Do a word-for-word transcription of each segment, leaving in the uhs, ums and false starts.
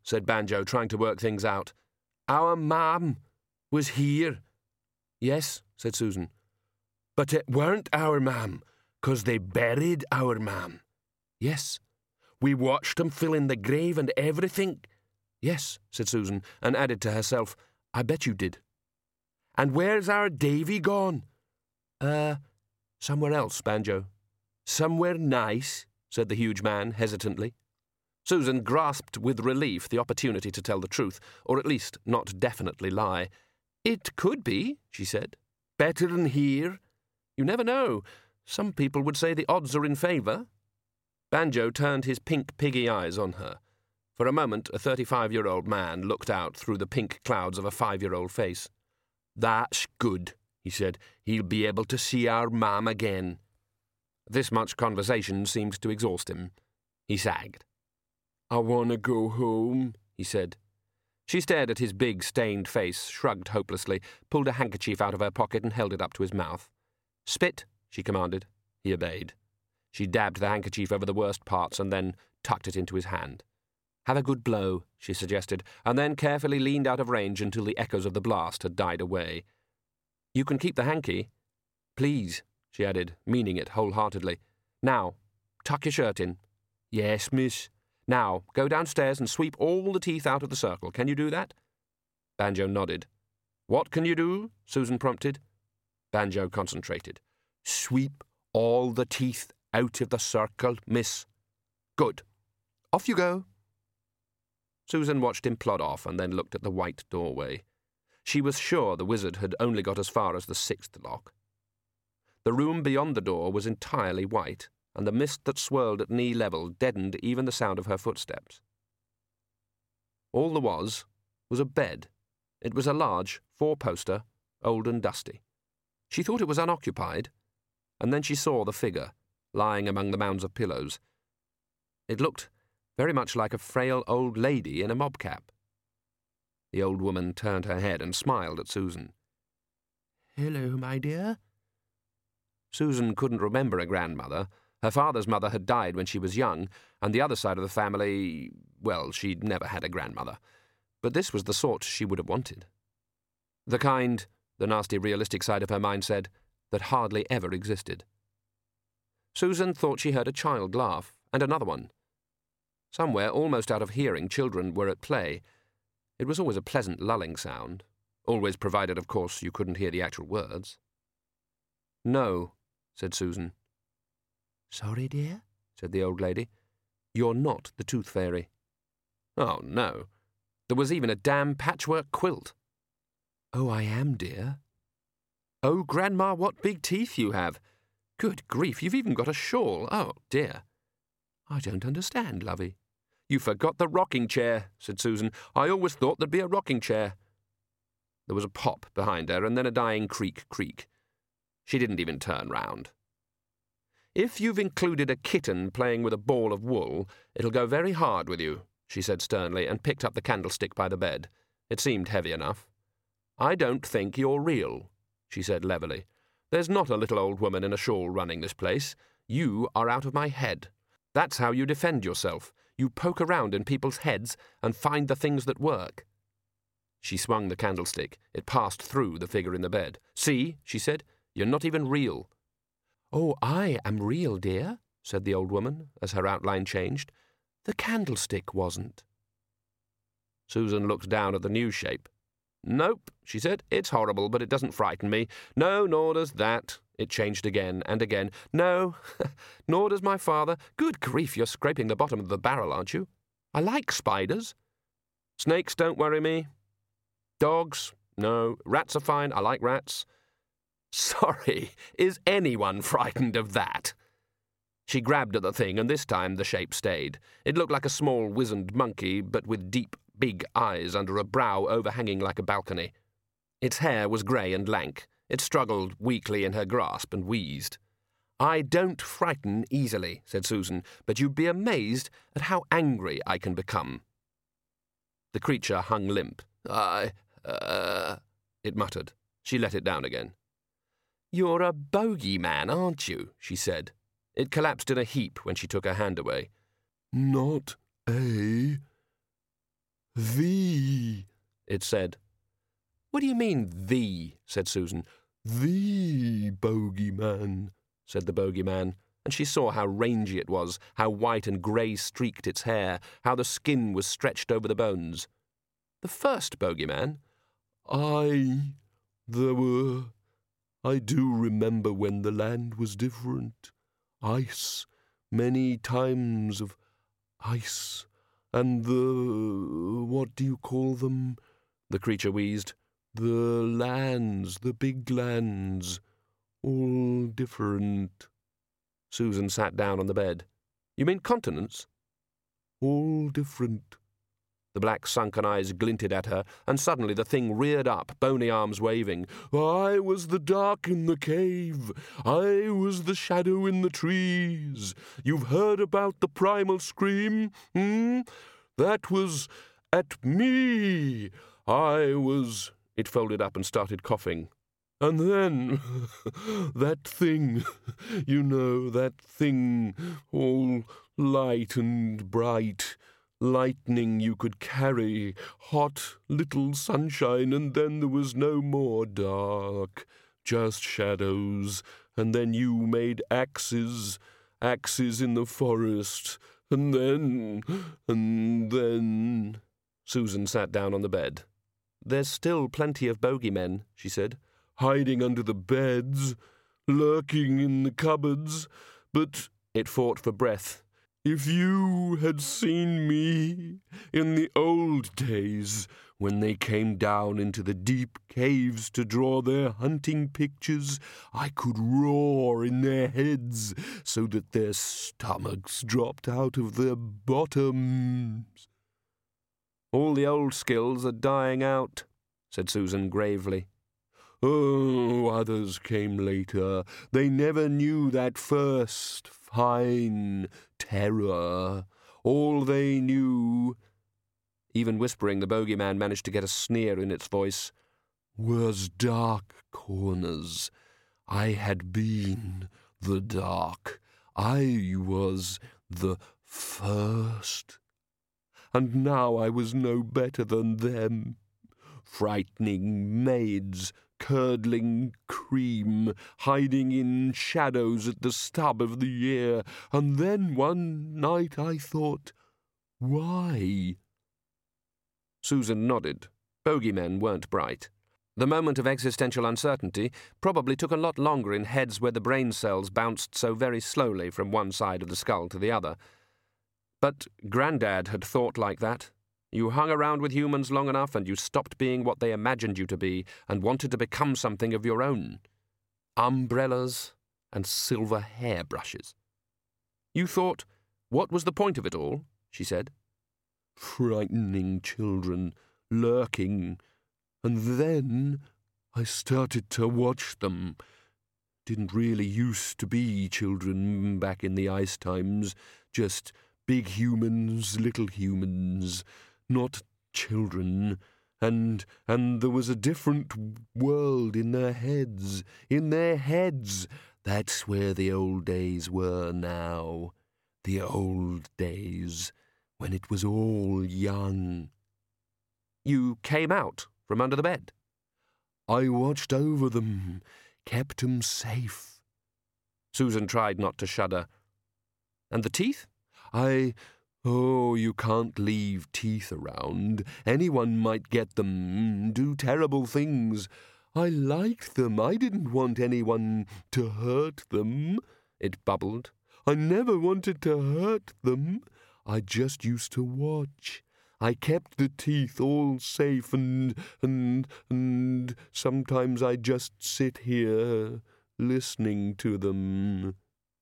said Banjo, trying to work things out. Our mam was here. Yes, said Susan. But it weren't our mam, 'cause they buried our mam. Yes. We watched 'em fill in the grave and everything. Yes, said Susan, and added to herself, I bet you did. And where's our Davy gone? Uh, somewhere else, Banjo. Somewhere nice, said the huge man hesitantly. Susan grasped with relief the opportunity to tell the truth, or at least not definitely lie. It could be, she said. Better than here. You never know. Some people would say the odds are in favour. Banjo turned his pink piggy eyes on her. For a moment, a thirty-five-year-old man looked out through the pink clouds of a five-year-old face. That's good, he said. He'll be able to see our mam again. This much conversation seemed to exhaust him. He sagged. I want to go home, he said. She stared at his big, stained face, shrugged hopelessly, pulled a handkerchief out of her pocket and held it up to his mouth. Spit, she commanded. He obeyed. She dabbed the handkerchief over the worst parts and then tucked it into his hand. Have a good blow, she suggested, and then carefully leaned out of range until the echoes of the blast had died away. You can keep the hanky. Please, she added, meaning it wholeheartedly. Now, tuck your shirt in. Yes, miss. Now, go downstairs and sweep all the teeth out of the circle. Can you do that? Banjo nodded. What can you do? Susan prompted. Banjo concentrated. Sweep all the teeth out of the circle, miss. Good. Off you go. Susan watched him plod off and then looked at the white doorway. She was sure the wizard had only got as far as the sixth lock. The room beyond the door was entirely white, and the mist that swirled at knee level deadened even the sound of her footsteps. All there was was a bed. It was a large, four-poster, old and dusty. She thought it was unoccupied, and then she saw the figure, lying among the mounds of pillows. It looked very much like a frail old lady in a mob cap. The old woman turned her head and smiled at Susan. Hello, my dear. Susan couldn't remember a grandmother. Her father's mother had died when she was young, and the other side of the family, well, she'd never had a grandmother. But this was the sort she would have wanted. The kind, the nasty realistic side of her mind said, that hardly ever existed. Susan thought she heard a child laugh, and another one. Somewhere, almost out of hearing, children were at play. It was always a pleasant, lulling sound, always provided, of course, you couldn't hear the actual words. No, said Susan. Sorry, dear, said the old lady. You're not the Tooth Fairy. Oh, no. There was even a damn patchwork quilt. Oh, I am, dear. Oh, Grandma, what big teeth you have. Good grief, you've even got a shawl. Oh, dear. I don't understand, lovey. You forgot the rocking chair, said Susan. I always thought there'd be a rocking chair. There was a pop behind her, and then a dying creak, creak. She didn't even turn round. If you've included a kitten playing with a ball of wool, it'll go very hard with you, she said sternly, and picked up the candlestick by the bed. It seemed heavy enough. I don't think you're real, she said levelly. There's not a little old woman in a shawl running this place. You are out of my head. That's how you defend yourself. You poke around in people's heads and find the things that work. She swung the candlestick. It passed through the figure in the bed. See, she said, you're not even real. Oh, I am real, dear, said the old woman, as her outline changed. The candlestick wasn't. Susan looked down at the new shape. Nope, she said, it's horrible, but it doesn't frighten me. No, nor does that. It changed again and again. No, nor does my father. Good grief, you're scraping the bottom of the barrel, aren't you? I like spiders. Snakes don't worry me. Dogs? No. Rats are fine. I like rats. Sorry, is anyone frightened of that? She grabbed at the thing, and this time the shape stayed. It looked like a small, wizened monkey, but with deep, big eyes under a brow overhanging like a balcony. Its hair was grey and lank. It struggled weakly in her grasp and wheezed. I don't frighten easily, said Susan, but you'd be amazed at how angry I can become. The creature hung limp. I, uh, it muttered. She let it down again. You're a bogeyman, aren't you? She said. It collapsed in a heap when she took her hand away. Not a... "The," it said. "What do you mean, the?" said Susan. "The bogeyman," said the bogeyman, and she saw how rangy it was, how white and grey-streaked its hair, how the skin was stretched over the bones. "The first bogeyman?" "Aye, there were. I do remember when the land was different. Ice, many times of ice, and the... what do you call them?" the creature wheezed. "The lands, the big lands, all different." Susan sat down on the bed. "You mean continents?" "All different." The black sunken eyes glinted at her, and suddenly the thing reared up, bony arms waving. "I was the dark in the cave. I was the shadow in the trees. You've heard about the primal scream, hmm? That was at me. I was..." It folded up and started coughing. "And then, that thing, you know, that thing, all light and bright, lightning you could carry, hot little sunshine, and then there was no more dark, just shadows, and then you made axes, axes in the forest, and then, and then..." Susan sat down on the bed. "There's still plenty of bogeymen," she said. "Hiding under the beds, lurking in the cupboards, but..." It fought for breath. "If you had seen me in the old days, when they came down into the deep caves to draw their hunting pictures, I could roar in their heads so that their stomachs dropped out of their bottoms." "All the old skills are dying out," said Susan gravely. "Oh, others came later. They never knew that first fine terror. All they knew," even whispering, the bogeyman managed to get a sneer in its voice, "was dark corners. I had been the dark. I was the first. And now I was no better than them. Frightening maids, curdling cream, hiding in shadows at the stub of the year. And then one night I thought, why?" Susan nodded. Bogeymen weren't bright. The moment of existential uncertainty probably took a lot longer in heads where the brain cells bounced so very slowly from one side of the skull to the other. But Grandad had thought like that. You hung around with humans long enough and you stopped being what they imagined you to be and wanted to become something of your own. Umbrellas and silver hairbrushes. "You thought, what was the point of it all?" she said. "Frightening children, lurking. And then I started to watch them. Didn't really used to be children back in the ice times, just big humans, little humans, not children, and and there was a different world in their heads, in their heads. That's where the old days were now, the old days, when it was all young." "You came out from under the bed?" "I watched over them, kept 'em safe." Susan tried not to shudder. "And the teeth?" I... Oh, you can't leave teeth around. Anyone might get them, do terrible things. I liked them. I didn't want anyone to hurt them," it bubbled. "I never wanted to hurt them. I just used to watch. I kept the teeth all safe and, and, and sometimes I just sit here, listening to them."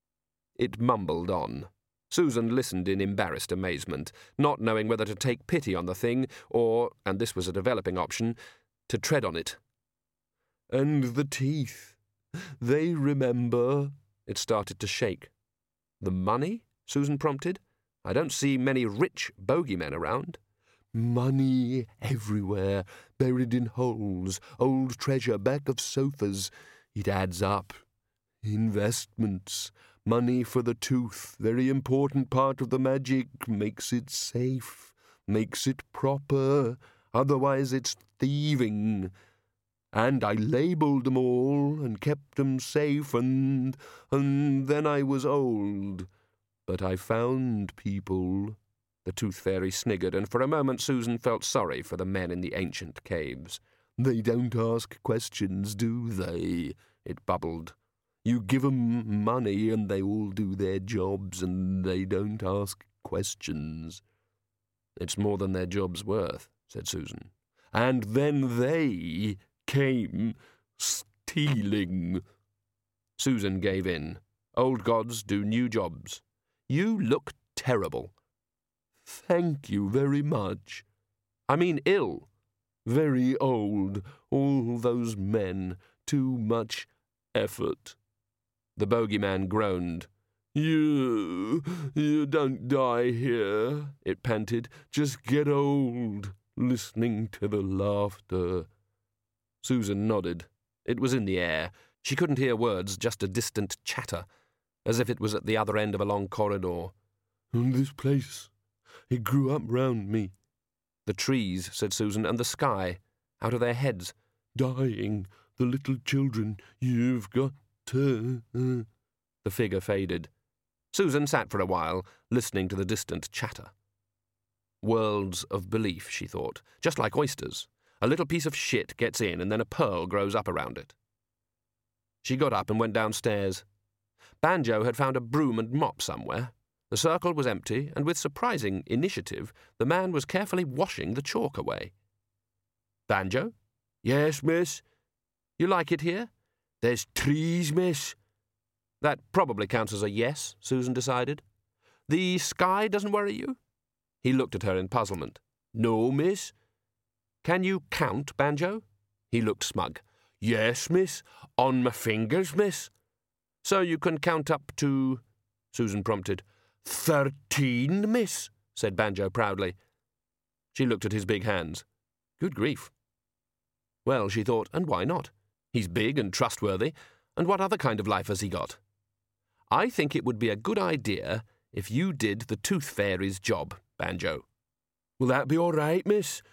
It mumbled on. Susan listened in embarrassed amazement, not knowing whether to take pity on the thing or, and this was a developing option, to tread on it. "And the teeth, they remember." It started to shake. "The money?" Susan prompted. "I don't see many rich bogeymen around." "Money everywhere, buried in holes, old treasure back of sofas. It adds up. Investments. Money for the tooth, very important part of the magic, makes it safe. makes it proper, otherwise it's thieving. And I labelled 'em all and kept 'em safe, and, and then I was old. But I found people." The Tooth Fairy sniggered, and for a moment Susan felt sorry for the men in the ancient caves. "They don't ask questions, do they?" it bubbled. "You give 'em money and they all do their jobs, and they don't ask questions." "It's more than their job's worth," said Susan. "And then they came stealing." Susan gave in. Old gods do new jobs. "You look terrible." "Thank you very much." "I mean ill." "Very old. All those men. Too much effort." The bogeyman groaned. You, you don't die here," it panted. "Just get old, listening to the laughter." Susan nodded. It was in the air. She couldn't hear words, just a distant chatter, as if it was at the other end of a long corridor. "And this place, it grew up round me." "The trees," said Susan, "and the sky, out of their heads." "Dying, the little children, you've got to..." The figure faded. Susan sat for a while, listening to the distant chatter. Worlds of belief, she thought, just like oysters. A little piece of shit gets in and then a pearl grows up around it. She got up and went downstairs. Banjo had found a broom and mop somewhere. The circle was empty, and with surprising initiative, the man was carefully washing the chalk away. "Banjo?" "Yes, miss." "You like it here?" "There's trees, miss." That probably counts as a yes, Susan decided. "The sky doesn't worry you?" He looked at her in puzzlement. "No, miss." "Can you count, Banjo?" He looked smug. "Yes, miss. On my fingers, miss." "So you can count up to..." Susan prompted. "Thirteen, miss," said Banjo proudly. She looked at his big hands. Good grief. Well, she thought, and why not? He's big and trustworthy, and what other kind of life has he got? "I think it would be a good idea if you did the Tooth Fairy's job, Banjo." "Will that be all right, miss?